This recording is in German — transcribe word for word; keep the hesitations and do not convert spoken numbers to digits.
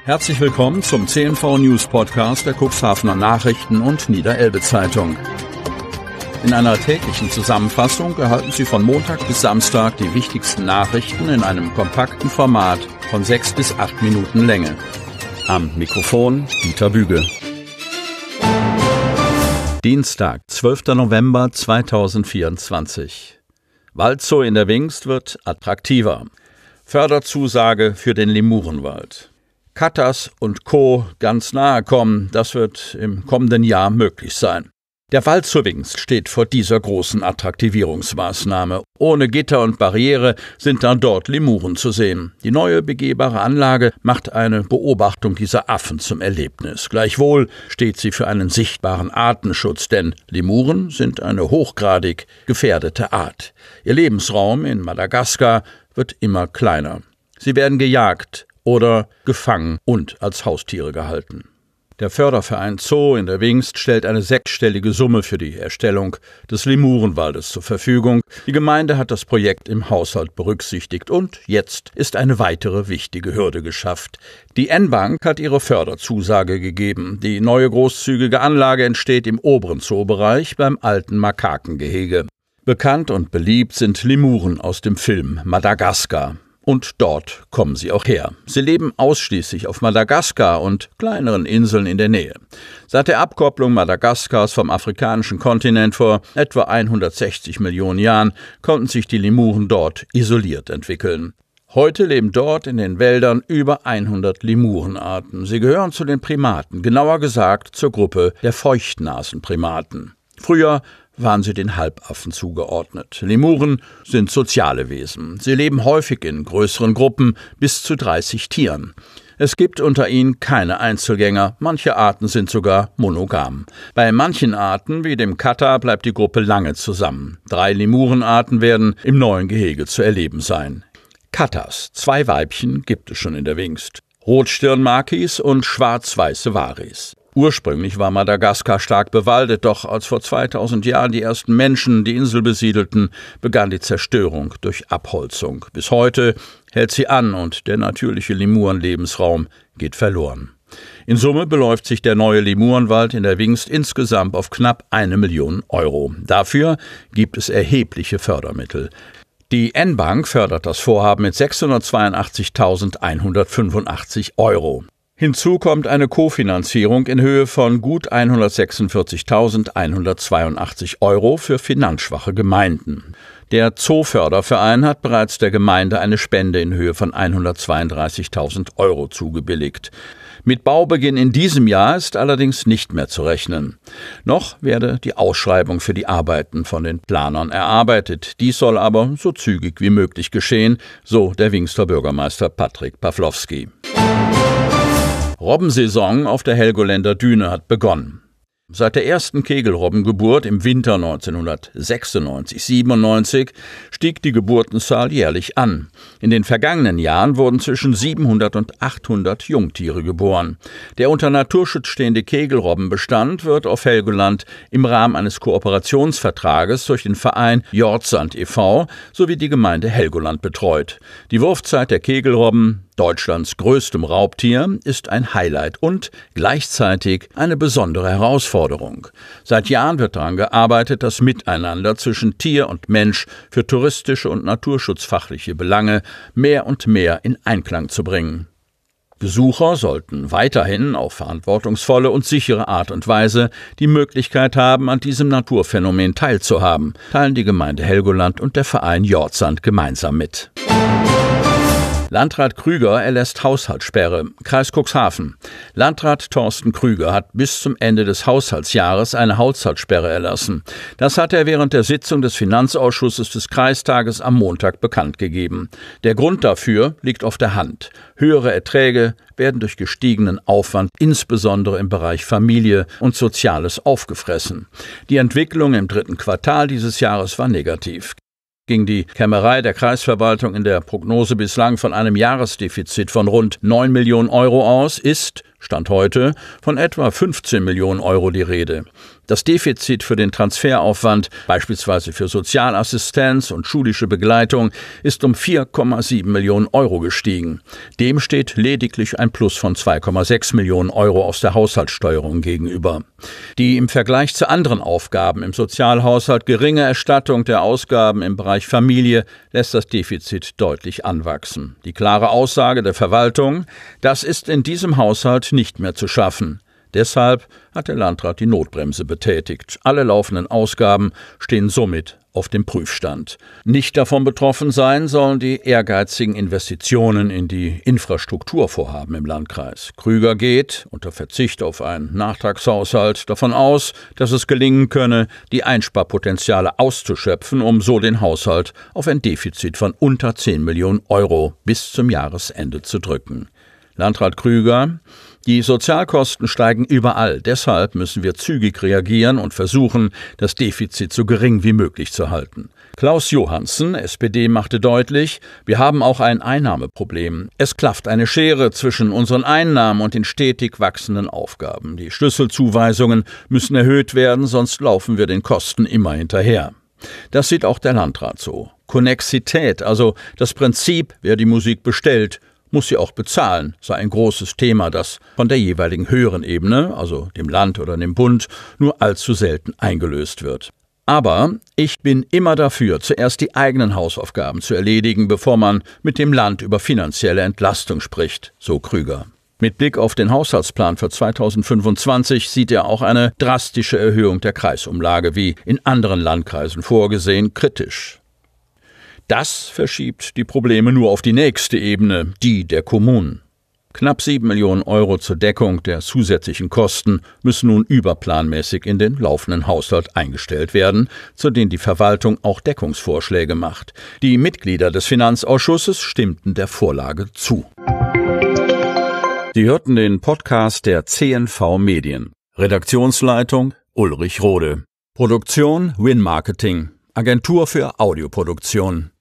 Herzlich willkommen zum C N V News Podcast der Cuxhavener Nachrichten und Niederelbe Zeitung. In einer täglichen Zusammenfassung erhalten Sie von Montag bis Samstag die wichtigsten Nachrichten in einem kompakten Format von sechs bis acht Minuten Länge. Am Mikrofon Dieter Büge. Dienstag, zwölfter November zweitausendvierundzwanzig. Waldzoo in der Wingst wird attraktiver. Förderzusage für den Lemurenwald. Katas und Co. ganz nahe kommen, das wird im kommenden Jahr möglich sein. Der Waldzoo Wingst steht vor dieser großen Attraktivierungsmaßnahme. Ohne Gitter und Barriere sind dann dort Lemuren zu sehen. Die neue begehbare Anlage macht eine Beobachtung dieser Affen zum Erlebnis. Gleichwohl steht sie für einen sichtbaren Artenschutz, denn Lemuren sind eine hochgradig gefährdete Art. Ihr Lebensraum in Madagaskar wird immer kleiner. Sie werden gejagt oder gefangen und als Haustiere gehalten. Der Förderverein Zoo in der Wingst stellt eine sechsstellige Summe für die Erstellung des Lemurenwaldes zur Verfügung. Die Gemeinde hat das Projekt im Haushalt berücksichtigt und jetzt ist eine weitere wichtige Hürde geschafft. Die N-Bank hat ihre Förderzusage gegeben. Die neue großzügige Anlage entsteht im oberen Zoobereich beim alten Makakengehege. Bekannt und beliebt sind Lemuren aus dem Film Madagaskar. Und dort kommen sie auch her. Sie leben ausschließlich auf Madagaskar und kleineren Inseln in der Nähe. Seit der Abkopplung Madagaskars vom afrikanischen Kontinent vor etwa hundertsechzig Millionen Jahren konnten sich die Lemuren dort isoliert entwickeln. Heute leben dort in den Wäldern über hundert Lemurenarten. Sie gehören zu den Primaten, genauer gesagt zur Gruppe der Feuchtnasenprimaten. Früher waren sie den Halbaffen zugeordnet. Lemuren sind soziale Wesen. Sie leben häufig in größeren Gruppen bis zu dreißig Tieren. Es gibt unter ihnen keine Einzelgänger, manche Arten sind sogar monogam. Bei manchen Arten, wie dem Kata, bleibt die Gruppe lange zusammen. Drei Lemurenarten werden im neuen Gehege zu erleben sein. Katas, zwei Weibchen gibt es schon in der Wingst. Rotstirnmakis und schwarz-weiße Waris. Ursprünglich war Madagaskar stark bewaldet, doch als vor zweitausend Jahren die ersten Menschen die Insel besiedelten, begann die Zerstörung durch Abholzung. Bis heute hält sie an und der natürliche Lemurenlebensraum geht verloren. In Summe beläuft sich der neue Lemurenwald in der Wingst insgesamt auf knapp eine Million Euro. Dafür gibt es erhebliche Fördermittel. Die N-Bank fördert das Vorhaben mit sechshundertzweiundachtzigtausendeinhundertfünfundachtzig Euro. Hinzu kommt eine Kofinanzierung in Höhe von gut hundertsechsundvierzigtausendeinhundertzweiundachtzig Euro für finanzschwache Gemeinden. Der Zooförderverein hat bereits der Gemeinde eine Spende in Höhe von hundertzweiunddreißigtausend Euro zugebilligt. Mit Baubeginn in diesem Jahr ist allerdings nicht mehr zu rechnen. Noch werde die Ausschreibung für die Arbeiten von den Planern erarbeitet. Dies soll aber so zügig wie möglich geschehen, so der Wingster Bürgermeister Patrick Pawlowski. Robbensaison auf der Helgoländer Düne hat begonnen. Seit der ersten Kegelrobbengeburt im Winter neunzehnhundertsechsundneunzig siebenundneunzig stieg die Geburtenzahl jährlich an. In den vergangenen Jahren wurden zwischen siebenhundert und achthundert Jungtiere geboren. Der unter Naturschutz stehende Kegelrobbenbestand wird auf Helgoland im Rahmen eines Kooperationsvertrages durch den Verein Jordsand e V sowie die Gemeinde Helgoland betreut. Die Wurfzeit der Kegelrobben, Deutschlands größtem Raubtier, ist ein Highlight und gleichzeitig eine besondere Herausforderung. Seit Jahren wird daran gearbeitet, das Miteinander zwischen Tier und Mensch für touristische und naturschutzfachliche Belange mehr und mehr in Einklang zu bringen. Besucher sollten weiterhin auf verantwortungsvolle und sichere Art und Weise die Möglichkeit haben, an diesem Naturphänomen teilzuhaben, teilen die Gemeinde Helgoland und der Verein Jordsand gemeinsam mit. Landrat Krüger erlässt Haushaltssperre. Kreis Cuxhaven. Landrat Thorsten Krüger hat bis zum Ende des Haushaltsjahres eine Haushaltssperre erlassen. Das hat er während der Sitzung des Finanzausschusses des Kreistages am Montag bekannt gegeben. Der Grund dafür liegt auf der Hand. Höhere Erträge werden durch gestiegenen Aufwand, insbesondere im Bereich Familie und Soziales, aufgefressen. Die Entwicklung im dritten Quartal dieses Jahres war negativ. Ging die Kämmerei der Kreisverwaltung in der Prognose bislang von einem Jahresdefizit von rund neun Millionen Euro aus, ist Stand heute von etwa fünfzehn Millionen Euro die Rede. Das Defizit für den Transferaufwand, beispielsweise für Sozialassistenz und schulische Begleitung, ist um vier Komma sieben Millionen Euro gestiegen. Dem steht lediglich ein Plus von zwei Komma sechs Millionen Euro aus der Haushaltssteuerung gegenüber. Die im Vergleich zu anderen Aufgaben im Sozialhaushalt geringe Erstattung der Ausgaben im Bereich Familie lässt das Defizit deutlich anwachsen. Die klare Aussage der Verwaltung: Das ist in diesem Haushalt nicht mehr zu schaffen. Deshalb hat der Landrat die Notbremse betätigt. Alle laufenden Ausgaben stehen somit auf dem Prüfstand. Nicht davon betroffen sein sollen die ehrgeizigen Investitionen in die Infrastrukturvorhaben im Landkreis. Krüger geht, unter Verzicht auf einen Nachtragshaushalt, davon aus, dass es gelingen könne, die Einsparpotenziale auszuschöpfen, um so den Haushalt auf ein Defizit von unter zehn Millionen Euro bis zum Jahresende zu drücken. Landrat Krüger: Die Sozialkosten steigen überall. Deshalb müssen wir zügig reagieren und versuchen, das Defizit so gering wie möglich zu halten. Klaus Johansen, S P D, machte deutlich, wir haben auch ein Einnahmeproblem. Es klafft eine Schere zwischen unseren Einnahmen und den stetig wachsenden Aufgaben. Die Schlüsselzuweisungen müssen erhöht werden, sonst laufen wir den Kosten immer hinterher. Das sieht auch der Landrat so. Konnexität, also das Prinzip, wer die Musik bestellt, muss sie auch bezahlen, sei ein großes Thema, das von der jeweiligen höheren Ebene, also dem Land oder dem Bund, nur allzu selten eingelöst wird. Aber ich bin immer dafür, zuerst die eigenen Hausaufgaben zu erledigen, bevor man mit dem Land über finanzielle Entlastung spricht, so Krüger. Mit Blick auf den Haushaltsplan für zweitausendfünfundzwanzig sieht er auch eine drastische Erhöhung der Kreisumlage, wie in anderen Landkreisen vorgesehen, kritisch. Das verschiebt die Probleme nur auf die nächste Ebene, die der Kommunen. Knapp sieben Millionen Euro zur Deckung der zusätzlichen Kosten müssen nun überplanmäßig in den laufenden Haushalt eingestellt werden, zu denen die Verwaltung auch Deckungsvorschläge macht. Die Mitglieder des Finanzausschusses stimmten der Vorlage zu. Sie hörten den Podcast der C N V Medien. Redaktionsleitung Ulrich Rode. Produktion Win Marketing, Agentur für Audioproduktion.